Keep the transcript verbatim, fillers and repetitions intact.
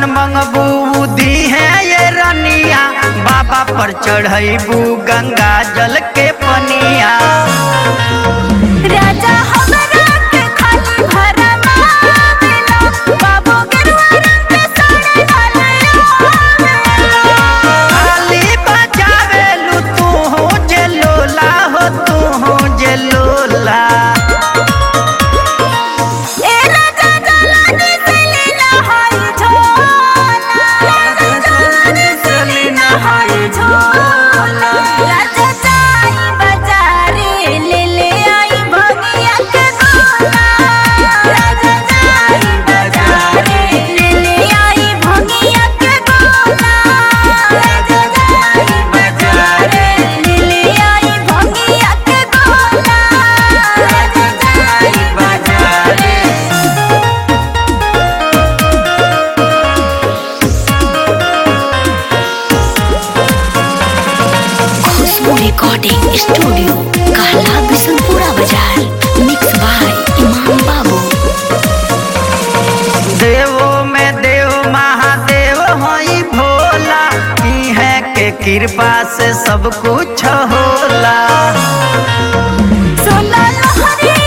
मंगबू दी है ये रनिया, बाबा पर चढ़ैबू गंगा जल के पनिया। राजा हमरा के खाली भरमा देला, बाबू गेरुआ रंग के साड़ी डालिया। खाली बजावेलू तू हो जे लोला हो, तू हो जे लोला। ए राजा जलानी से लीला हाई झोला, राजा जलानी से लीला हाई झोला। राजा जाई बाजारे ले ले आई भंगिया के गोला, राजा जाई बाजारे ले ले आई भंगिया के गोला, राजा जाई बाजारे ले ले आई भंगिया के गोला, राजा जाई बाजारे। खुशबू रिकॉर्डिंग स्टूडियो कहला बिशनपुरा बाजार। मिक्स बाय इमाम बाबू। देवो में देव महादेव होई भोला, इहे के कृपा से सब कुछ होला। सोना लहरी